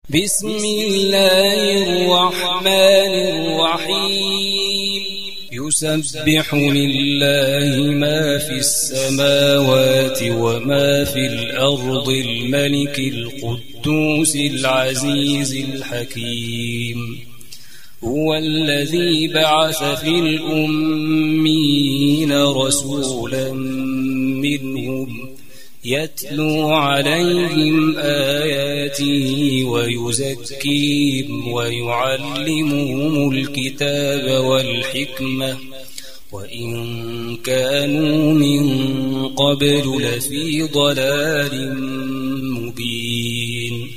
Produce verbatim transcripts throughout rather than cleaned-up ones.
بسم الله الرحمن الرحيم يسبح لله ما في السماوات وما في الأرض الملك القدوس العزيز الحكيم هو الذي بعث في الأميين رسولا منهم يتلو عليهم آياته ويزكيهم ويعلمهم الكتاب والحكمة وإن كانوا من قبل لفي ضلال مبين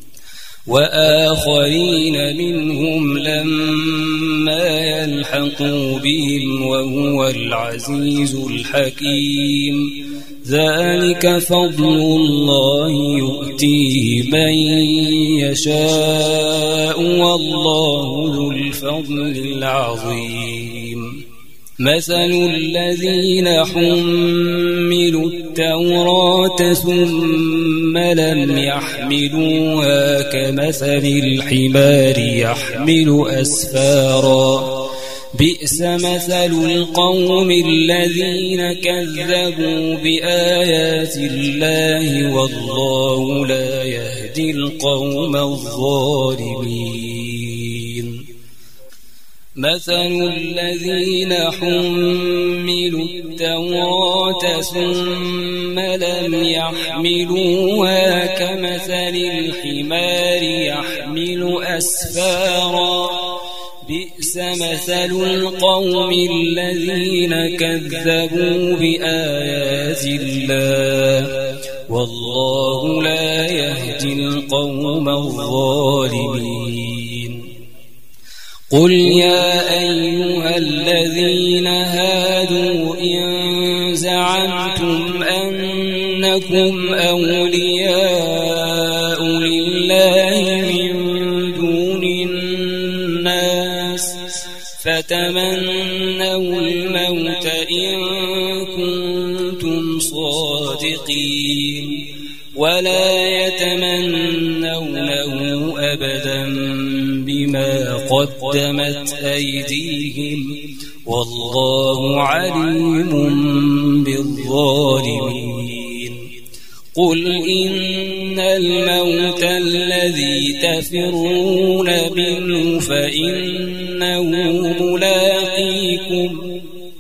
وآخرين منهم لما يلحقوا بهم وهو العزيز الحكيم ذلك فضل الله يؤتيه من يشاء والله ذو الفضل العظيم مثل الذين حملوا التوراة ثم لم يحملوها كمثل الحمار يحمل أسفارا بئس مثل القوم الذين كذبوا بآيات الله والله لا يهدي القوم الظالمين مثل الذين حملوا التوراة ثم لم يحملوها كمثل الحمار يحمل أسفارا بئس مثل القوم الذين كذبوا بآيات الله والله لا يهدي القوم الظالمين قل يا أيها الذين هادوا إن زعمتم أنكم أولياء لله من دون الناس فتمنوا الموت إن كنتم صادقين ولا يتمنونه أبدا بما قدمت أيديهم والله عليم بالظالمين قل إن الموت الذي تفرون منه فإنه ملاقيكم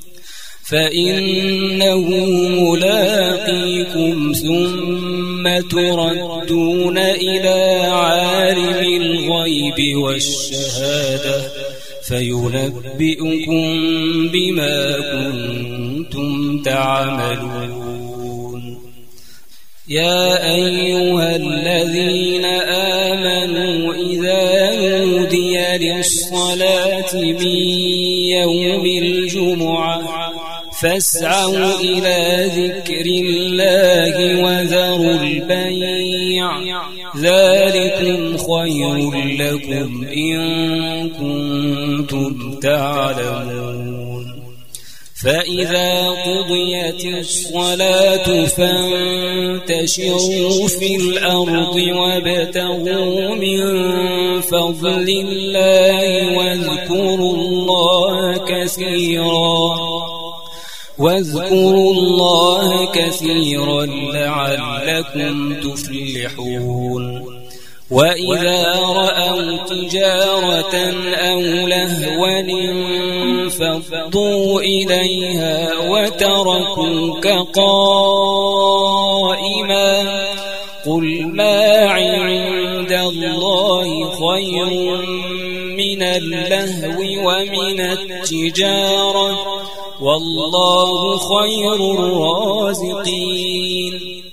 فإنه ملاقيكم ثم تردون إلى عالم الغيب والشهادة فينبئكم بما كنتم تعملون يا أيها الذين آمنوا إذا نودي للصلاة من يوم الجمعة فاسعوا إلى ذكر الله وذروا البيع ذلكم خير لكم إن كنتم تعلمون فإذا قضيت الصلاة فانتشروا في الأرض وابتغوا من فضل الله واذكروا الله كثيرا واذكروا الله كثيرا لعلكم تفلحون وإذا رأوا تجارة أو لهوا انفضوا إليها وتركوك قائما قل ما عند الله خير من اللهو ومن التجارة والله خير الرازقين